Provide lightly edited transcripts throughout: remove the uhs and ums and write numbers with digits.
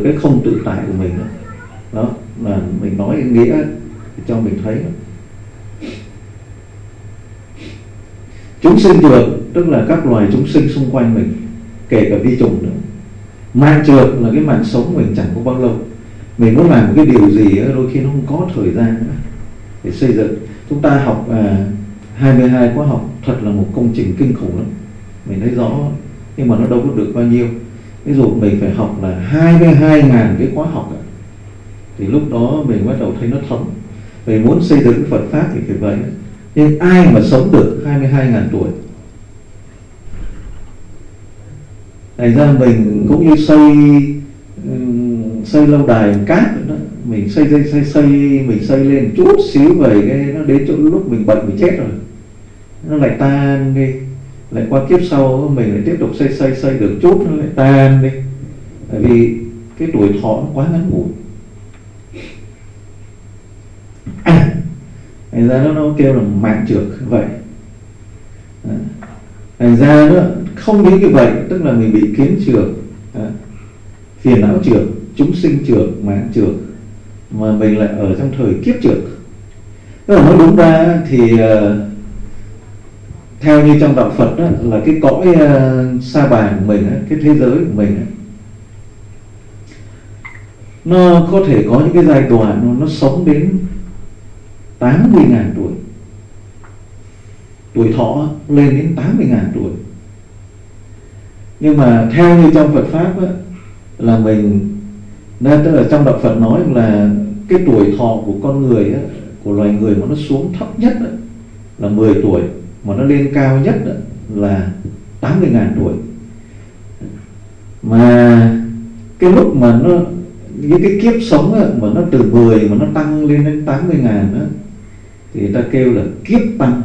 cái không tự tại của mình đó. Đó là mình nói nghĩa cho mình thấy đó. Chúng sinh trược tức là các loài chúng sinh xung quanh mình, kể cả vi trùng nữa. Mạng trược là cái mạng sống mình chẳng có bao lâu. Mình muốn làm một cái điều gì đó, đôi khi nó không có thời gian nữa để xây dựng. Chúng ta học 22 khóa học thật là một công trình kinh khủng lắm, mình thấy rõ, nhưng mà nó đâu có được bao nhiêu. Ví dụ mình phải học là 22.000 cái khóa học đó, thì lúc đó mình bắt đầu thấy nó thấm. Mình muốn xây dựng Phật Pháp thì phải vậy. Nhưng ai mà sống được 22.000 tuổi? Thành ra mình cũng như xây lâu đài cát đó. Mình xây lên chút xíu về cái nó đến chỗ lúc mình bệnh mình chết rồi, nó lại tan đi. Lại qua kiếp sau mình lại tiếp tục xây được chút, nó lại tan đi. Bởi vì cái tuổi thọ nó quá ngắn ngủi. Thành ra nó kêu là mạng trược vậy. Thành ra nó không những như vậy, tức là mình bị kiến trược, phiền não trược, chúng sinh trược, mạng trược, mà mình lại ở trong thời kiếp trược. Tức là nói đúng ra thì theo như trong đạo Phật đó, là cái cõi sa bàn của mình, cái thế giới của mình, nó có thể có những cái giai đoạn nó sống đến 80.000 tuổi. Tuổi thọ lên đến 80.000 tuổi. Nhưng mà theo như trong Phật Pháp á, là mình, tức là trong đạo Phật nói là cái tuổi thọ của con người á, của loài người mà nó xuống thấp nhất á, là 10 tuổi, mà nó lên cao nhất á, là 80.000 tuổi. Mà cái lúc mà nó, những cái kiếp sống á, mà nó từ 10 mà nó tăng lên đến 80.000 á, thì người ta kêu là kiếp tăng.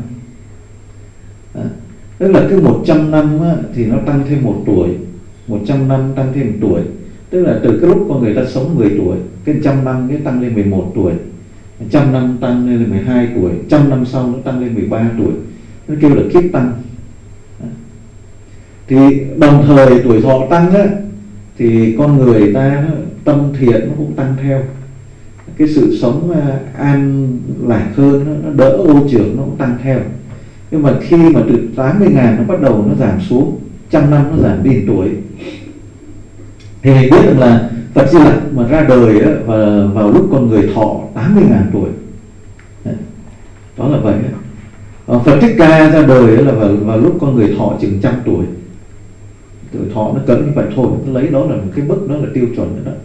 Tức là cứ 100 năm á, thì nó tăng thêm 1 tuổi, 100 năm tăng thêm 1 tuổi. Tức là từ cái lúc con người ta sống 10 tuổi, cái 100 năm cái tăng lên 11 tuổi, 100 năm tăng lên 12 tuổi, 100 năm sau nó tăng lên 13 tuổi. Nó kêu là kiếp tăng. Thì đồng thời tuổi thọ tăng á, thì con người ta tâm thiện nó cũng tăng theo. Cái sự sống an lạc hơn, nó đỡ ô trược, nó cũng tăng theo. Nhưng mà khi mà từ 80.000 nó bắt đầu nó giảm xuống, 100 năm nó giảm đi 1 tuổi, thì mình biết được là Phật Di Lặc mà ra đời đó, và vào lúc con người thọ 80.000 tuổi. Đó là vậy. Phật Thích Ca ra đời là vào lúc con người thọ chừng 100 tuổi. Tuổi thọ nó cỡ như vậy thôi, nó lấy đó là một cái mức, đó là tiêu chuẩn đó.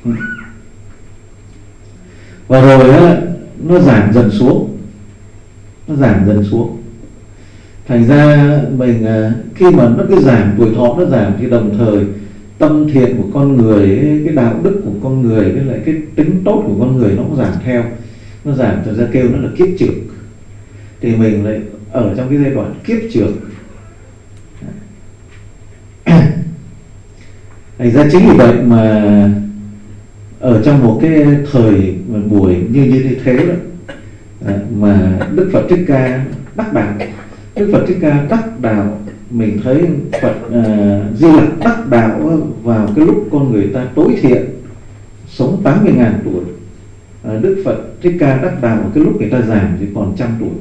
Và rồi đó, nó giảm dần xuống. Nó giảm dần xuống. Thành ra mình khi mà nó cứ giảm, tuổi thọ nó giảm, thì đồng thời tâm thiện của con người, cái đạo đức của con người, với lại cái tính tốt của con người nó cũng giảm theo. Nó giảm, thật ra kêu nó là kiếp trược. Thì mình lại ở trong cái giai đoạn kiếp trược. Thành ra chính vì vậy mà ở trong một cái thời buổi như thế đó, mà Đức Phật Thích Ca đắc đạo. Đức Phật Thích Ca đắc đạo, mình thấy Phật Di Lặc đắc đạo vào cái lúc con người ta tối thiện, sống 80.000 tuổi. Đức Phật Thích Ca đắc đạo vào cái lúc người ta giảm thì còn 100 tuổi.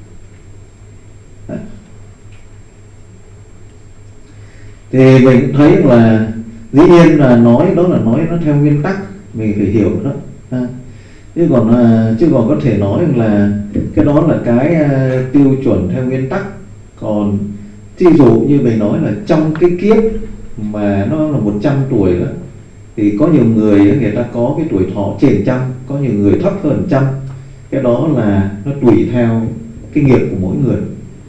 Thì mình thấy là dĩ nhiên là nói đó là nói nó theo nguyên tắc, mình phải hiểu đó. Chứ còn có thể nói là cái đó là cái tiêu chuẩn theo nguyên tắc. Còn thí dụ như mình nói là trong cái kiếp mà nó là 100 tuổi đó, thì có nhiều người người ta có cái tuổi thọ trên 100, có nhiều người thấp hơn 100. Cái đó là nó tùy theo cái nghiệp của mỗi người.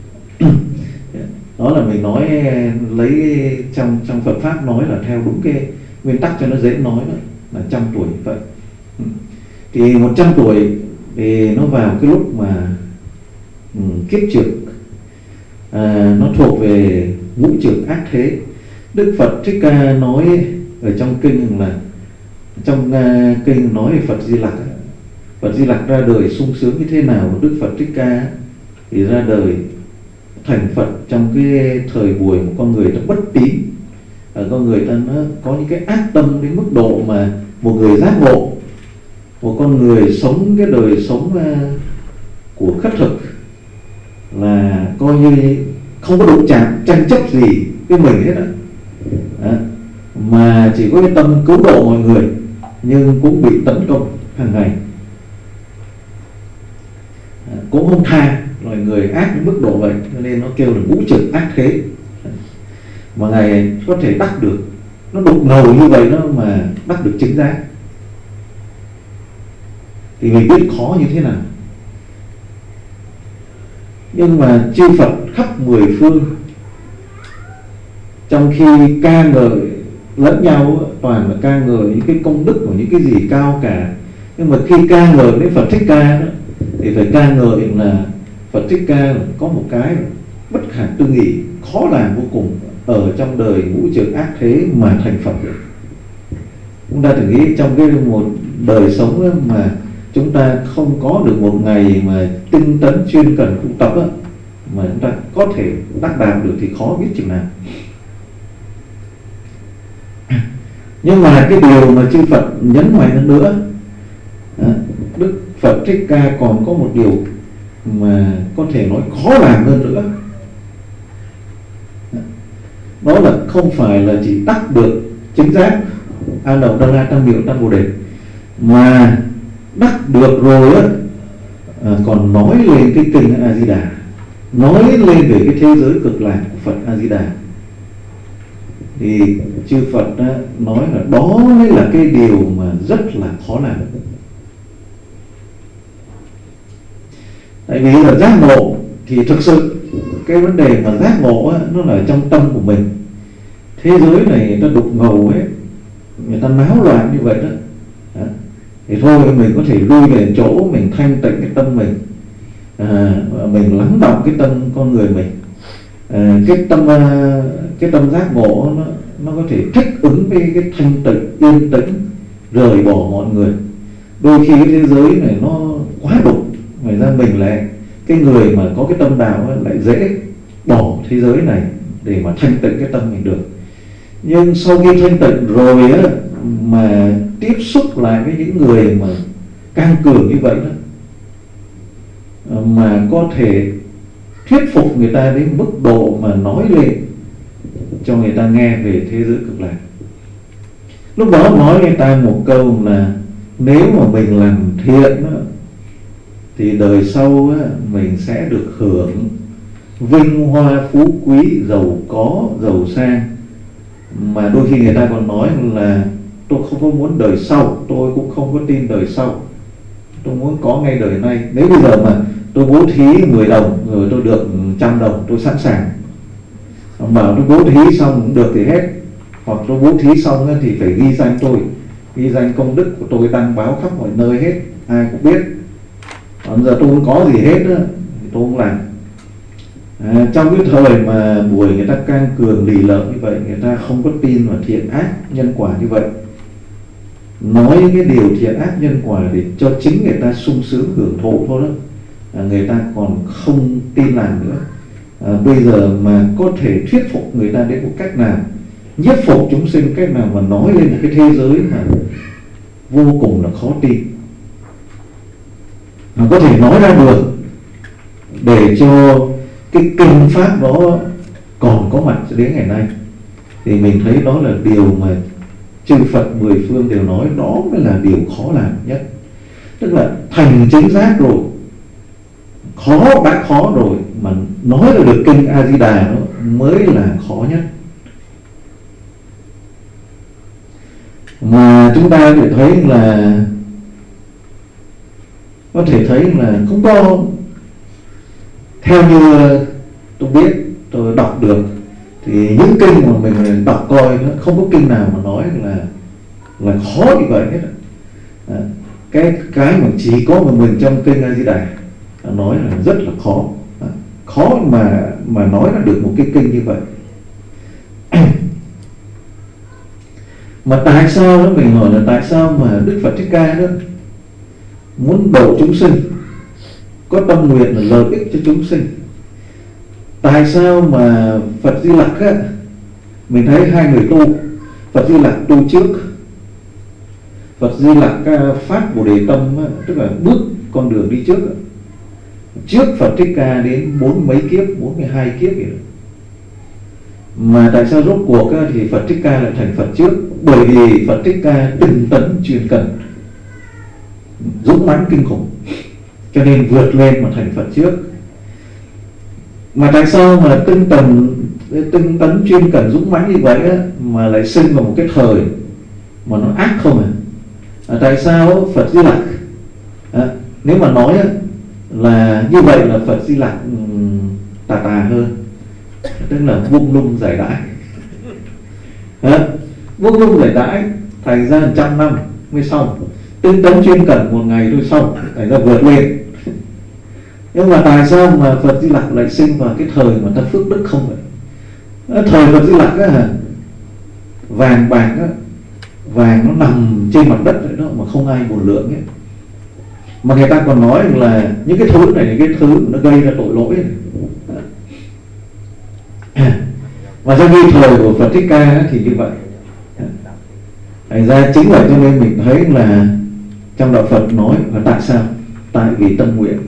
Đó là mình nói lấy trong Phật Pháp nói là theo đúng cái nguyên tắc cho nó dễ nói đó, là 100 tuổi vậy. Thì 100 tuổi thì nó vào cái lúc mà kiếp trược, nó thuộc về ngũ trược ác thế. Đức Phật Thích Ca nói ở trong kinh là, trong kinh nói về Phật Di Lặc, Phật Di Lặc ra đời sung sướng như thế nào. Đức Phật Thích Ca thì ra đời thành Phật trong cái thời buổi một con người nó bất tín. con người ta nó có những cái ác tâm đến mức độ mà một người giác ngộ, một con người sống cái đời sống của khất thực là coi như không có đụng chạm tranh chấp gì với mình hết á, mà chỉ có cái tâm cứu độ mọi người nhưng cũng bị tấn công hàng ngày, cũng không tha, loài người ác đến mức độ vậy cho nên nó kêu là ngũ trực ác thế. Mà Ngài có thể đắc được, nó đục ngầu như vậy đó mà đắc được chứng giác, thì mình biết khó như thế nào. Nhưng mà chư Phật khắp mười phương trong khi ca ngợi lẫn nhau toàn là ca ngợi những cái công đức của những cái gì cao cả, nhưng mà khi ca ngợi đến Phật Thích Ca đó thì phải ca ngợi là Phật Thích Ca có một cái bất khả tư nghị, khó làm vô cùng, ở trong đời ngũ trược ác thế mà thành Phật được. Chúng ta thử nghĩ trong cái một đời sống mà chúng ta không có được một ngày mà tinh tấn chuyên cần tu tập đó, mà chúng ta có thể đắc đạo được thì khó biết chừng nào. Nhưng mà cái điều mà chư Phật nhấn mạnh hơn nữa, Đức Phật Thích Ca còn có một điều mà có thể nói khó làm hơn nữa, đó là không phải là chỉ đắc được chứng giác an đầu đa la tam miệu tam bồ đề, mà đắc được rồi á, còn nói lên cái kinh A Di Đà, nói lên về cái thế giới cực lạc của Phật A Di Đà. Thì chư Phật nói là đó mới là cái điều mà rất là khó làm. Tại vì là giác ngộ thì thực sự cái vấn đề mà giác ngộ á, nó là trong tâm của mình. Thế giới này người ta đục ngầu ấy, người ta náo loạn như vậy đó, thì thôi mình có thể lui về chỗ mình thanh tịnh cái tâm mình, mình lắng đọng cái tâm con người mình, cái tâm giác ngộ nó có thể thích ứng với cái thanh tịnh yên tĩnh, rời bỏ mọi người. Đôi khi cái thế giới này nó quá đục, ngoài ra mình lại cái người mà có cái tâm đạo lại dễ bỏ thế giới này để mà thanh tịnh cái tâm mình được. Nhưng sau khi thanh tịnh rồi á, mà tiếp xúc lại với những người mà căng cường như vậy đó, mà có thể thuyết phục người ta đến mức độ mà nói lên cho người ta nghe về thế giới cực lạc, lúc đó nói người ta một câu là nếu mà mình làm thiện đó, thì đời sau á, mình sẽ được hưởng vinh hoa phú quý, giàu có, giàu sang. Mà đôi khi người ta còn nói là tôi không có muốn đời sau, tôi cũng không có tin đời sau, tôi muốn có ngay đời nay. Nếu bây giờ mà tôi bố thí 10 đồng rồi tôi được 100 đồng, tôi sẵn sàng. Mà tôi bố thí xong cũng được thì hết, hoặc tôi bố thí xong thì phải ghi danh tôi, ghi danh công đức của tôi, đăng báo khắp mọi nơi hết, ai cũng biết. Còn giờ tôi không có gì hết đó, thì tôi không làm. Trong cái thời mà buổi người ta can cường lì lợm như vậy, người ta không có tin vào thiện ác nhân quả như vậy, nói cái điều thiện ác nhân quả để cho chính người ta sung sướng hưởng thụ thôi đó, người ta còn không tin làm nữa. Bây giờ mà có thể thuyết phục người ta đến một cách nào, nhiếp phục chúng sinh cách nào mà nói lên một cái thế giới mà vô cùng là khó tin, mà có thể nói ra được để cho cái kinh pháp đó còn có mặt đến ngày nay, thì mình thấy đó là điều mà chư Phật mười phương đều nói đó mới là điều khó làm nhất. Tức là thành chính giác rồi, đã khó rồi, mà nói ra được kinh A Di Đà nó mới là khó nhất. Mà chúng ta có thể thấy là không có, theo như tôi biết, tôi đọc được, thì những kinh mà mình đọc coi nó không có kinh nào mà nói là khó như vậy hết. Cái mà chỉ có một mình trong kinh A Di Đà nói là rất là khó mà nói ra được một cái kinh như vậy. Mà tại sao đó, mình hỏi là tại sao mà Đức Phật Thích Ca đó muốn độ chúng sinh, có tâm nguyện là lợi ích cho chúng sinh? Tại sao mà Phật Di Lặc á, Mình thấy hai người tu, Phật Di Lặc tu trước. Phật Di Lặc phát Bồ Đề tâm, tức là bước con đường đi trước, trước Phật Thích Ca đến 40 mấy kiếp, 42 kiếp vậy đó. Mà tại sao rốt cuộc thì Phật Thích Ca lại thành Phật trước? Bởi vì Phật Thích Ca tinh tấn chuyên cần, dũng mãnh kinh khủng, cho nên vượt lên mà thành Phật trước. Mà tại sao mà tinh tấn chuyên cần dũng mãnh như vậy mà lại sinh vào một cái thời mà nó ác không tại sao Phật Di Lặc nếu mà nói là như vậy là Phật Di Lặc tà hơn, tức là vung lung giải đãi, vung lung giải đãi, thành ra 100 năm mới xong. Tinh tấn chuyên cần một ngày thôi xong, thành ra vượt lên. Nhưng mà tại sao mà Phật Di Lặc lại sinh vào cái thời mà ta phước đức không vậy? Thời Phật Di Lặc vàng bạc vàng nó nằm trên mặt đất vậy đó mà không ai buồn lượng ấy. Mà người ta còn nói là những cái thứ này, những cái thứ nó gây ra tội lỗi này. Và trong khi thời của Phật Thích Ca thì như vậy. Thành ra chính vậy cho nên mình thấy là trong đạo Phật nói là tại sao? Tại vì tâm nguyện.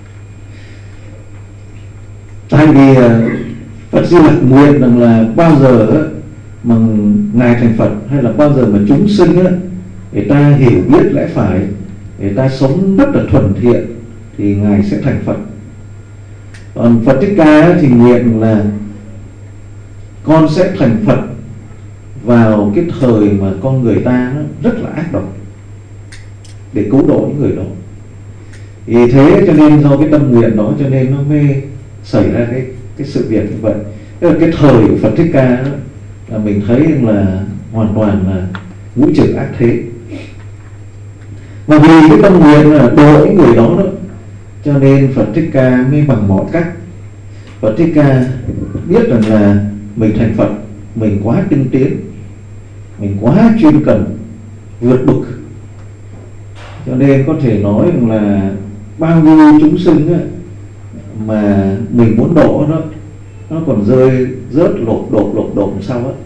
Tại vì Phật Di Lặc nguyện rằng là bao giờ mà Ngài thành Phật, hay là bao giờ mà chúng sinh người ta hiểu biết lẽ phải, người ta sống rất là thuần thiện, thì Ngài sẽ thành Phật. Còn Phật Thích Ca thì nguyện là con sẽ thành Phật vào cái thời mà con người ta rất là ác độc, để cứu độ những người đó. Vì thế cho nên do cái tâm nguyện đó cho nên nó mới xảy ra cái sự việc như vậy. Tức là cái thời của Phật Thích Ca là mình thấy là hoàn toàn là ngũ trừ ác thế. Mà vì cái tâm nguyện là độ những người đó cho nên Phật Thích Ca mới bằng mọi cách. Phật Thích Ca biết rằng là mình thành Phật, mình quá tinh tiến, mình quá chuyên cần, vượt bực, cho nên có thể nói rằng là bao nhiêu chúng sinh mà mình muốn độ nó còn rơi rớt lột đột sau á.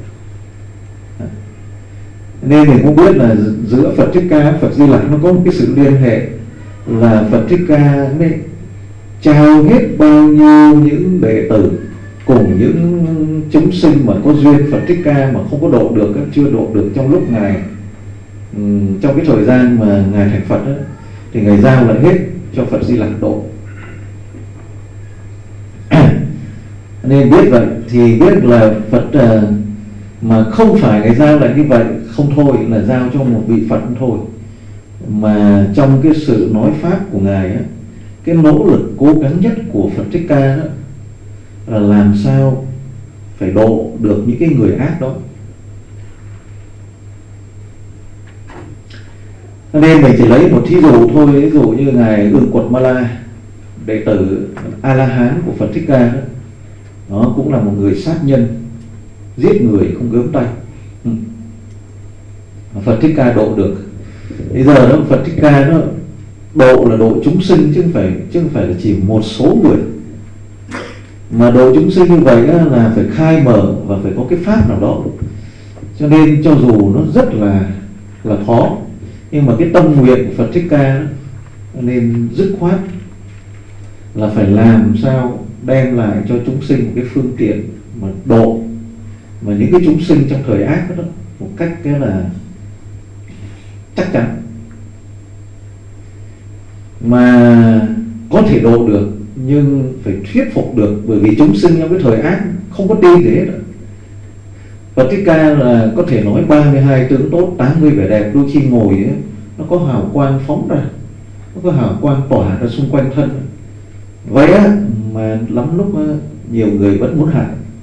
Nên mình cũng biết là giữa Phật Thích Ca, Phật Di Lặc nó có một cái sự liên hệ, là Phật Thích Ca mới trao hết bao nhiêu những đệ tử cùng những chúng sinh mà có duyên Phật Thích Ca mà không có độ được, chưa độ được trong lúc Ngài trong cái thời gian mà Ngài thành Phật thì Ngài giao lại hết cho Phật Di Lặc độ. Nên biết vậy thì biết là Phật mà không phải Ngài giao lại như vậy không thôi, là giao cho một vị Phật không thôi, mà trong cái sự nói pháp của Ngài cái nỗ lực cố gắng nhất của Phật Thích Ca là làm sao phải độ được những cái người ác đó. Nên mình chỉ lấy một thí dụ thôi, ví dụ như Ngài Ưng Quật Ma La, đệ tử A La Hán của Phật Thích Ca đó cũng là một người sát nhân, giết người không gớm tay. Phật Thích Ca độ được. Bây giờ đó Phật Thích Ca nó độ là độ chúng sinh chứ không phải là chỉ một số người. Mà độ chúng sinh như vậy là phải khai mở và phải có cái pháp nào đó. Cho nên cho dù nó rất là khó, nhưng mà cái tâm nguyện của Phật Thích Ca nên dứt khoát là phải làm sao đem lại cho chúng sinh một cái phương tiện mà độ mà những cái chúng sinh trong thời ác đó một cách cái là chắc chắn, mà có thể độ được nhưng phải thuyết phục được, bởi vì chúng sinh trong cái thời ác không có tin gì hết. Phật Thích Ca là có thể nói 32 tướng tốt, 80 vẻ đẹp, đôi khi ngồi ấy, nó có hào quang phóng ra, nó có hào quang tỏa ra xung quanh thân. Vậy mà lắm lúc nhiều người vẫn muốn hại.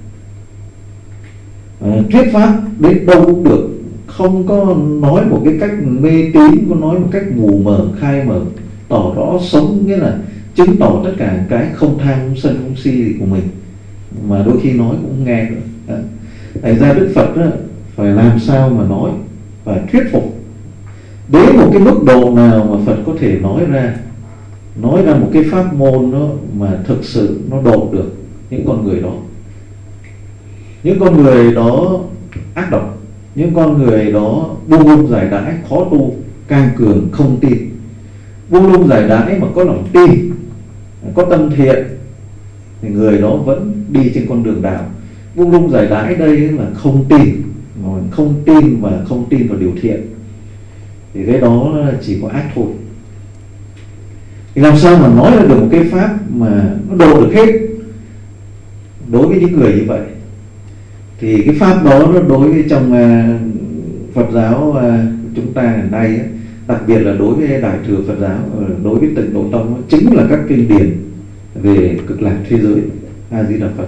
Thuyết pháp đến đâu cũng được, không có nói một cái cách mê tín, có nói một cách mù mờ, khai mở, tỏ rõ sống, nghĩa là chứng tỏ tất cả cái không tham, không sân, không si gì của mình, mà đôi khi nói cũng không nghe nữa. Thành ra Đức Phật phải làm sao mà nói và thuyết phục đến một cái mức độ nào mà Phật có thể nói ra một cái pháp môn đó mà thực sự nó độ được những con người đó. Những con người đó ác độc, những con người đó buông lung giải đãi, khó tu, can cường, không tin. Buông lung giải đãi mà có lòng tin, có tâm thiện thì người đó vẫn đi trên con đường đạo. Buông lung giải đãi đây là không tin, không tin và không tin vào điều thiện, thì cái đó chỉ có ác thôi. Thì làm sao mà nói ra được một cái pháp mà nó độ được hết đối với những người như vậy? Thì cái pháp đó nó đối với trong Phật giáo chúng ta ngày nay, đặc biệt là đối với Đại thừa Phật giáo, đối với Tịnh Độ Tông, chính là các kinh điển về cực lạc thế giới. A Di Đà Phật.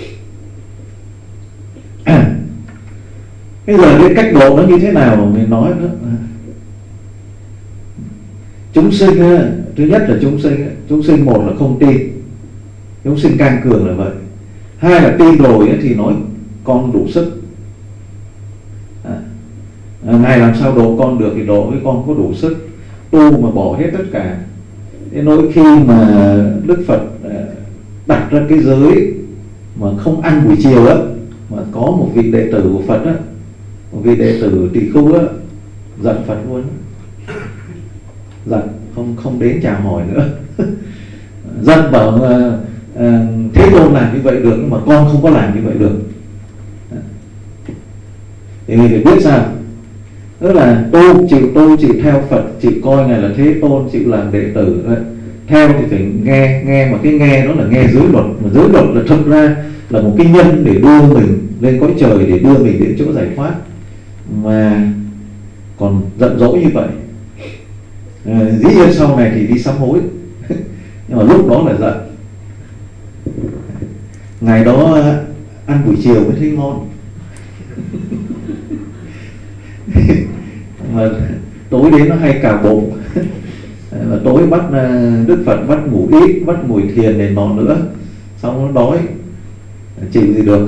Bây giờ cái cách độ nó như thế nào mình nói đó. Chúng sinh thứ nhất là chúng sinh một là không tin, chúng sinh can cường là vậy. Hai là tin rồi thì nói con đủ sức. Ngài làm sao độ con được thì độ với con có đủ sức, tu mà bỏ hết tất cả. Thế nỗi khi mà Đức Phật đặt ra cái giới mà không ăn buổi chiều á, mà có một vị đệ tử của Phật á, một vị đệ tử Tỳ Khưu á, giận Phật luôn, giận không đến chào hỏi nữa. Giận bảo Thế Tôn làm như vậy được, nhưng mà con không có làm như vậy được. Thì mình phải biết sao, tức là tu chịu theo Phật, chịu coi Ngài là Thế Tôn, chịu làm đệ tử. Theo thì phải nghe, mà cái nghe đó là nghe giới luật, mà giới luật là thực ra là một cái nhân để đưa mình lên cõi trời, để đưa mình đến chỗ giải thoát, mà còn giận dỗi như vậy. Dĩ nhiên sau này thì đi sám hối, nhưng mà lúc đó là giận. Ngày đó ăn buổi chiều mới thấy ngon, mà tối đến nó hay cào bụng. Và tối bắt Đức Phật bắt ngủ ít, bắt ngồi thiền này nọ nữa, xong nó đói, chịu gì được.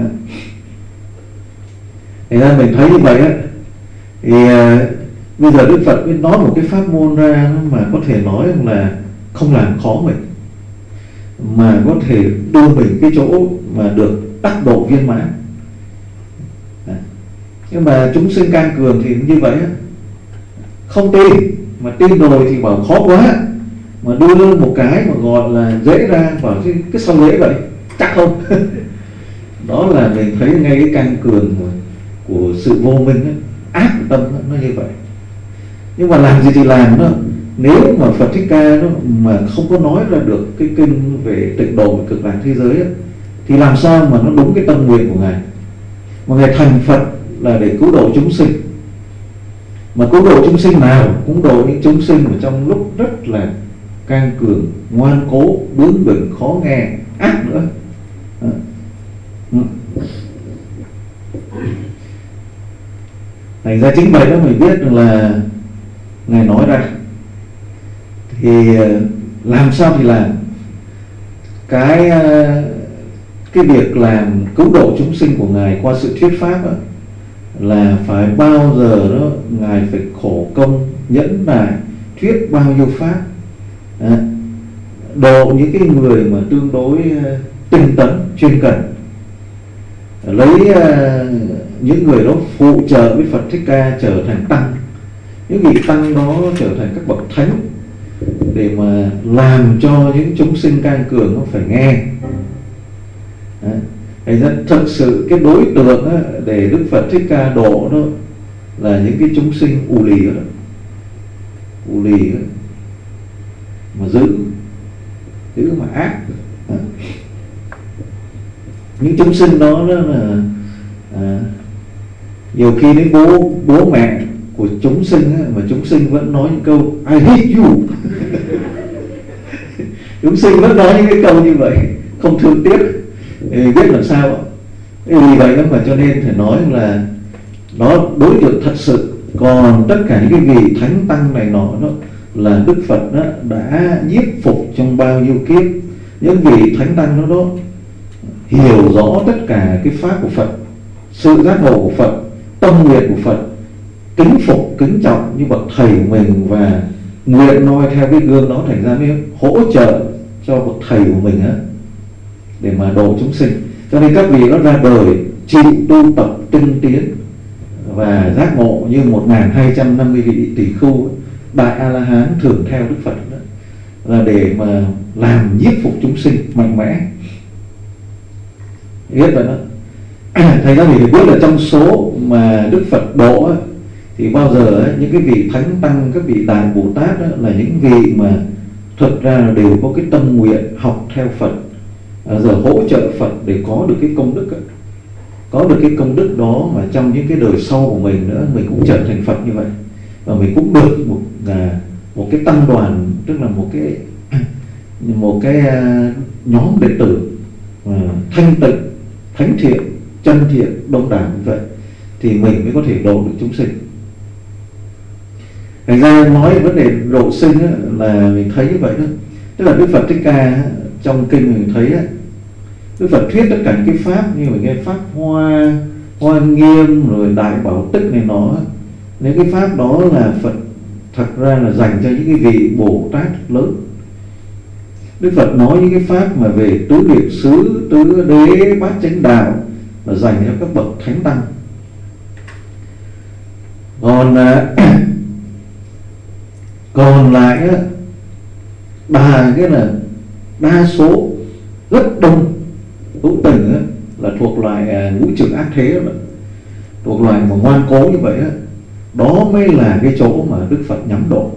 Thì ra mình thấy như vậy á, thì bây giờ Đức Phật mới nói một cái pháp môn ra mà có thể nói là không làm khó mình, mà có thể đưa mình cái chỗ mà được đắc độ viên mãn. Nhưng mà chúng sinh can cường thì như vậy á, không tin, mà tin rồi thì bảo khó quá, mà đưa một cái mà gọi là dễ ra, bảo cái sao dễ vậy, chắc không. Đó là mình thấy ngay cái can cường của sự vô minh ấy, ác của tâm ấy, nó như vậy. Nhưng mà làm gì thì làm đó, nếu mà Phật Thích Ca đó mà không có nói ra được cái kinh về tịnh độ và cực lạc thế giới ấy, thì làm sao mà nó đúng cái tâm nguyện của Ngài. Mà Ngài thành Phật là để cứu độ chúng sinh, mà cứu độ chúng sinh nào cũng độ những chúng sinh mà trong lúc rất là can cường, ngoan cố, bướng bỉnh, khó nghe, ác nữa. Thành ra chính vậy đó mình biết được là Ngài nói ra thì làm sao thì làm. Cái việc làm cứu độ chúng sinh của Ngài qua sự thuyết pháp đó, là phải bao giờ đó Ngài phải khổ công nhẫn nại thuyết bao nhiêu pháp, độ những cái người mà tương đối tinh tấn chuyên cần, lấy những người đó phụ trợ với Phật Thích Ca trở thành tăng, những vị tăng đó trở thành các bậc thánh, để mà làm cho những chúng sinh can cường nó phải nghe. Thành ra thật sự cái đối tượng á, để Đức Phật Thích Ca độ đó là những cái chúng sinh ù lì đó, mà dữ mà ác. Những chúng sinh đó là nhiều khi đến bố mẹ của chúng sinh á, mà chúng sinh vẫn nói những câu I hate you. Chúng sinh vẫn nói những cái câu như vậy, không thương tiếc. Thì biết làm sao. Vì vậy đó mà cho nên phải nói là nó đối tượng thật sự. Còn tất cả những cái vị thánh tăng này nọ đó là Đức Phật đó đã nhiếp phục trong bao nhiêu kiếp. Những vị thánh tăng đó hiểu rõ tất cả cái pháp của Phật, sự giác ngộ của Phật, tâm nguyện của Phật, kính phục kính trọng như bậc thầy của mình, và nguyện noi theo cái gương đó. Thành ra mới hỗ trợ cho bậc thầy của mình á, để mà độ chúng sinh. Cho nên các vị nó ra đời chịu tu tập tinh tiến và giác ngộ như 1250 vị tỷ khưu đại A La Hán thường theo Đức Phật đó, là để mà làm nhiếp phục chúng sinh mạnh mẽ. Biết vậy đó. Thầy ra thì biết là trong số mà Đức Phật độ ấy, thì bao giờ ấy, những cái vị thánh tăng, các vị đại Bồ Tát ấy, là những vị mà thực ra là đều có cái tâm nguyện học theo Phật, giờ hỗ trợ Phật để có được cái công đức ấy. Có được cái công đức đó mà trong những cái đời sau của mình nữa, mình cũng trở thành Phật như vậy, và mình cũng được một cái tăng đoàn, tức là một cái nhóm đệ tử thanh tịnh, thánh thiện, chân thiện, đông đảo như vậy, thì mình mới có thể độ được chúng sinh. Thành ra nói vấn đề độ sinh á, là mình thấy như vậy đó. Tức là Đức Phật Thích Ca trong kinh mình thấy á, Đức Phật thuyết tất cả những cái pháp như mình nghe pháp Hoa Nghiêm rồi Đại Bảo Tích này nó, những cái pháp đó là Phật thật ra là dành cho những cái vị Bồ Tát lớn. Đức Phật nói những cái pháp mà về tứ niệm xứ, tứ đế, bát chánh đạo là dành cho các bậc thánh tăng. Còn lại á, cái là đa số rất đông hữu tình á, là thuộc loại ngũ trừ ác thế đó, thuộc loại mà ngoan cố như vậy á, đó mới là cái chỗ mà Đức Phật nhắm độ.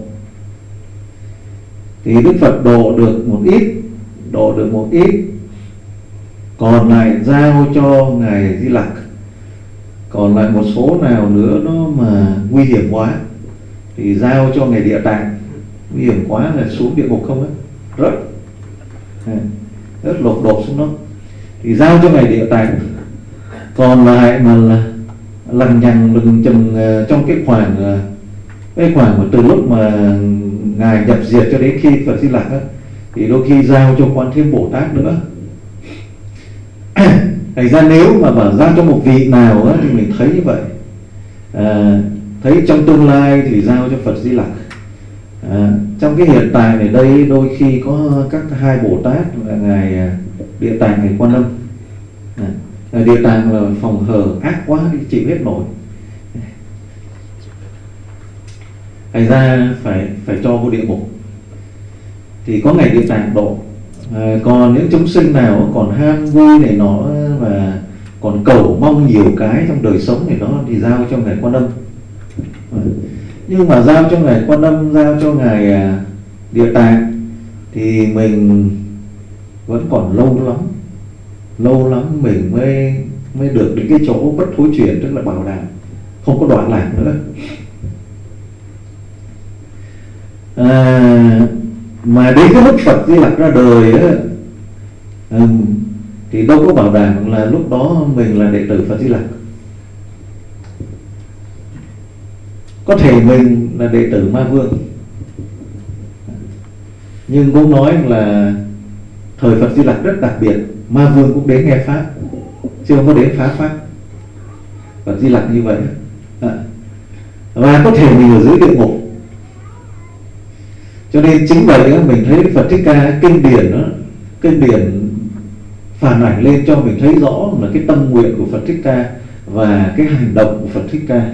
Thì Đức Phật độ được một ít, còn lại giao cho Ngài Di Lặc. Còn lại một số nào nữa nó mà nguy hiểm quá thì giao cho Ngài Địa Tạng. Nguy hiểm quá là xuống địa ngục không á, rất lột đột xuống đó, thì giao cho Ngài Địa Tạng. Còn lại mà là lằng nhằng lừng chừng trong cái khoảng mà từ lúc mà Ngài nhập diệt cho đến khi Phật Di Lặc á, thì đôi khi giao cho Quan Thế Bồ Tát nữa. Thành ra nếu mà bảo giao cho một vị nào á, thì mình thấy như vậy. Thấy trong tương lai thì giao cho Phật Di Lặc. Trong cái hiện tại này đây đôi khi có các hai Bồ Tát là Ngài Địa Tạng, Ngài Quan Âm. Ngài Địa Tạng là phòng hờ ác quá đi chịu hết nổi, thành ra phải cho vô địa ngục, thì có Ngài Địa Tạng độ. Còn những chúng sinh nào còn ham vui này nó và còn cầu mong nhiều cái trong đời sống này đó thì giao cho Ngài Quan Âm. Nhưng mà giao cho Ngài Quan Âm, giao cho Ngài Địa Tạng thì mình vẫn còn lâu lắm mình mới được đến cái chỗ bất thối chuyển, tức là bảo đảm không có đoạn lạc nữa. Mà đến cái lúc Phật Di Lặc ra đời á, thì đâu có bảo đảm là lúc đó mình là đệ tử Phật Di Lặc. Có thể mình là đệ tử Ma Vương, nhưng cũng nói là thời Phật Di Lặc rất đặc biệt, Ma Vương cũng đến nghe pháp, chứ không có đến phá pháp. Phật Di Lặc như vậy. Và có thể mình ở dưới địa ngục. Cho nên chính vậy mình thấy Phật Thích Ca kinh điển phản ảnh lên cho mình thấy rõ là cái tâm nguyện của Phật Thích Ca và cái hành động của Phật Thích Ca.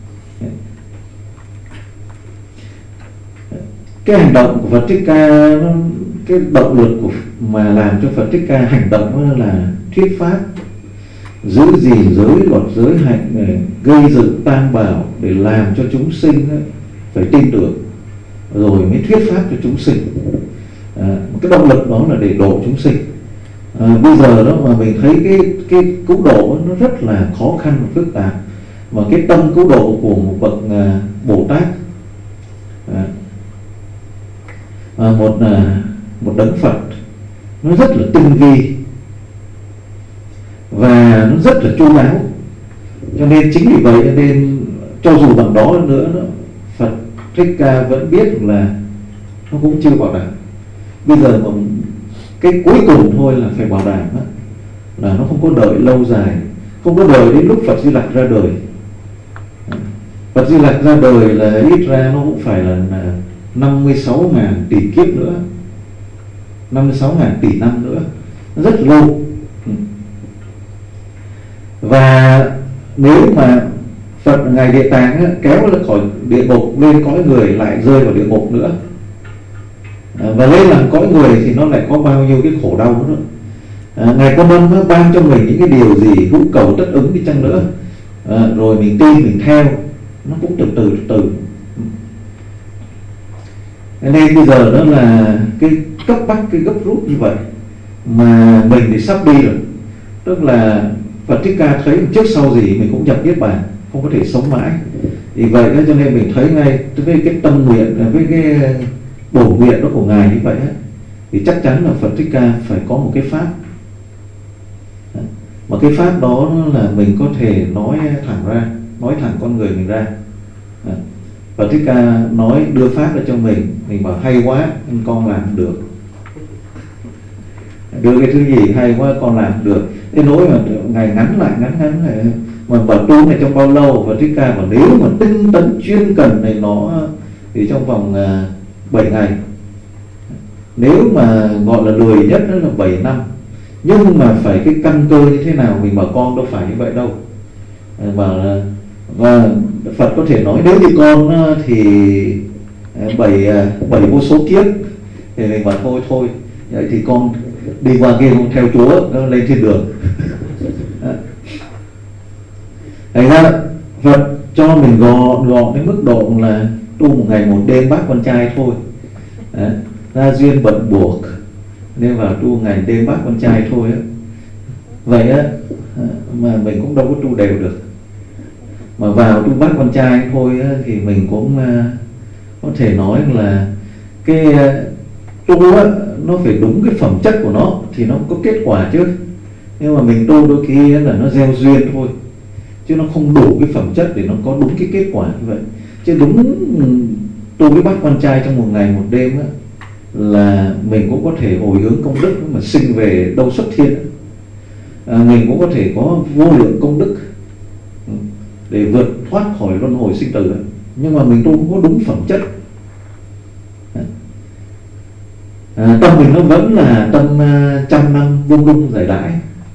Cái hành động của Phật Thích Ca, cái động lực mà làm cho Phật Thích Ca hành động là thuyết pháp, giữ gìn giới luật giới hạnh, gây dựng tam bảo để làm cho chúng sinh phải tin tưởng, rồi mới thuyết pháp cho chúng sinh. Cái động lực đó là để độ chúng sinh. Bây giờ đó mà mình thấy cái cứu độ nó rất là khó khăn và phức tạp, mà cái tâm cứu độ của một bậc Bồ Tát, một đấng Phật, nó rất là tinh vi và nó rất là chu đáo. Cho nên chính vì vậy nên cho dù bằng đó nữa Phật Thích Ca vẫn biết là nó cũng chưa bảo đảm. Bây giờ mà cái cuối cùng thôi là phải bảo đảm đó, là nó không có đợi lâu dài, không có đợi đến lúc Phật Di Lặc ra đời. Phật Di Lặc ra đời là ít ra nó cũng phải là 56.000 tỷ kiếp nữa, 56.000 tỷ năm nữa, nó rất lâu. Và nếu mà Phật ngài Địa Tạng kéo lên khỏi địa ngục lên cõi người lại rơi vào địa ngục nữa, và lên làm cõi người thì nó lại có bao nhiêu cái khổ đau nữa. Ngài Quan Âm nó ban cho mình những cái điều gì hữu cầu tất ứng đi chăng nữa, rồi mình tin mình theo, nó cũng từ từ. Nên bây giờ đó là cái cấp bách, cái gấp rút như vậy, mà mình thì sắp đi rồi. Tức là Phật Thích Ca thấy trước sau gì mình cũng nhập niết bàn, không có thể sống mãi. Vì vậy đó, cho nên mình thấy ngay với cái tâm nguyện, với cái bổ nguyện đó của ngài như vậy đó, thì chắc chắn là Phật Thích Ca phải có một cái pháp. Mà cái pháp đó là mình có thể nói thẳng ra, nói thẳng con người mình ra. Phật Thích Ca nói đưa pháp ra cho mình bảo hay quá, con làm được. Đưa cái thứ gì hay quá con làm được. Thế nỗi mà ngày ngắn lại mà bảo tu này trong bao lâu, và Thích Ca bảo nếu mà tinh tấn chuyên cần này nó thì trong vòng 7 ngày. Nếu mà gọi là lười nhất đó là 7 năm. Nhưng mà phải cái căn cơ như thế nào, mình bảo con đâu phải như vậy đâu. Bảo là và Phật có thể nói nếu như con thì 7 vô số kiếp, thì mình bảo thôi vậy thì con đi qua kia con theo Chúa nó lên thiên đường. Thành ra Phật cho mình gọn đến mức độ là tu một ngày một đêm bác con trai thôi. Ra duyên bận buộc nên vào tu ngày đêm bác con trai thôi á. Vậy á mà mình cũng đâu có tu đều được. Mà vào tu bác con trai thôi á, thì mình cũng có thể nói là cái tu á, nó phải đúng cái phẩm chất của nó thì nó có kết quả chứ. Nhưng mà mình tu đôi khi là nó gieo duyên thôi, chứ nó không đủ cái phẩm chất để nó có đúng cái kết quả như vậy. Chứ đúng tu với bác con trai trong một ngày một đêm á, là mình cũng có thể hồi hướng công đức mà sinh về đâu xuất thiên. Mình cũng có thể có vô lượng công đức để vượt thoát khỏi luân hồi sinh tử. Nhưng mà mình tu không có đúng phẩm chất, tâm mình nó vẫn là tâm trăm năm vung lung giải đãi.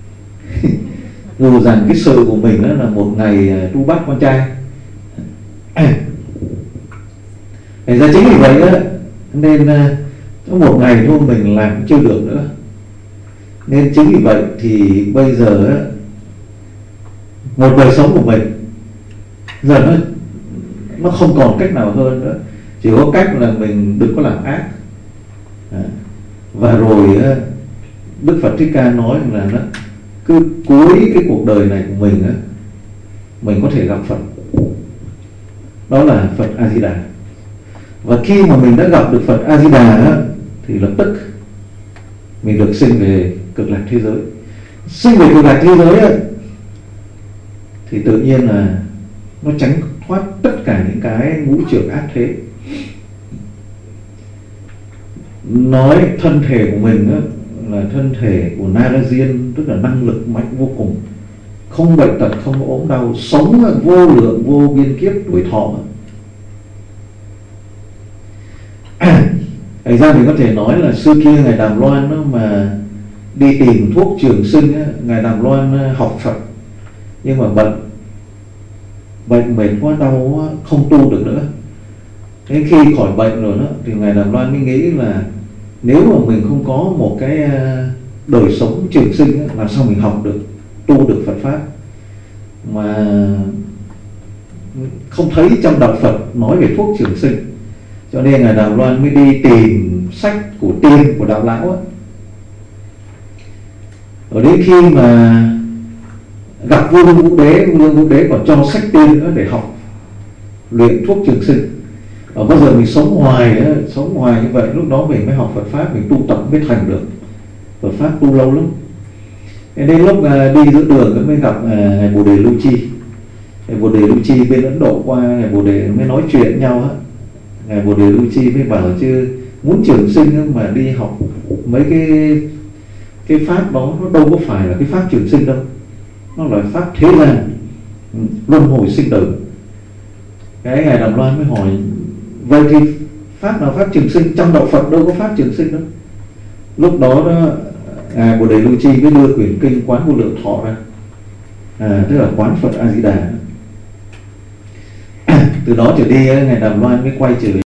Dù rằng cái sự của mình đó là một ngày tu bác con trai. Thành ra chính vì vậy đó, nên một ngày thôi mình làm cũng chưa được nữa. Nên chính vì vậy thì bây giờ một đời sống của mình giờ nó không còn cách nào hơn nữa, chỉ có cách là mình đừng có làm ác. Và rồi Đức Phật Thích Ca nói là nó cứ cuối cái cuộc đời này của mình mình có thể gặp Phật, đó là Phật A Di Đà. Và khi mà mình đã gặp được Phật A Di Đà thì lập tức mình được sinh về cực lạc thế giới. Sinh về cực lạc thế giới thì tự nhiên là nó tránh thoát tất cả những cái ngũ trược ác thế. Nói thân thể của mình là thân thể của Na Diên, tức là năng lực mạnh vô cùng, không bệnh tật, không ốm đau, sống vô lượng vô biên kiếp tuổi thọ. Thành ra mình có thể nói là xưa kia Ngài Đàm Loan mà đi tìm thuốc trường sinh, Ngài Đàm Loan học Phật nhưng mà bệnh mệt quá, đau không tu được nữa. Đến khi khỏi bệnh rồi đó thì Ngài Đàm Loan mới nghĩ là nếu mà mình không có một cái đời sống trường sinh, làm sao mình học được, tu được Phật Pháp. Mà không thấy trong đạo Phật nói về thuốc trường sinh, cho nên Ngài Đàm Loan mới đi tìm sách của tiên, của đạo lão. Ở đến khi mà gặp Vua Lương Vũ Đế còn cho sách tiên nữa để học luyện thuốc trường sinh. Ở bao giờ mình sống hoài như vậy, lúc đó mình mới học Phật Pháp, mình tu tập mới thành được. Phật Pháp tu lâu lắm. Đến lúc đi giữa đường mới gặp Ngài Bồ Đề Lưu Chi. Ngài Bồ Đề Lưu Chi bên Ấn Độ qua, Ngài Bồ Đề mới nói chuyện nhau. Ngài Bồ Đề Lưu Chi mới bảo chứ muốn trường sinh mà đi học mấy cái pháp đó, nó đâu có phải là cái pháp trường sinh đâu, nó là pháp thế gian, luân hồi sinh tử. Cái Ngài Đàm Loan mới hỏi vậy thì pháp nào pháp trường sinh, trong đạo Phật đâu có pháp trường sinh đâu. Lúc đó Ngài Bồ Đề Lưu Chi mới đưa quyển kinh Quán Vô Lượng Thọ ra. tức là quán Phật A Di Đà. Từ đó trở đi Ngài Đàm Loan mới quay trở về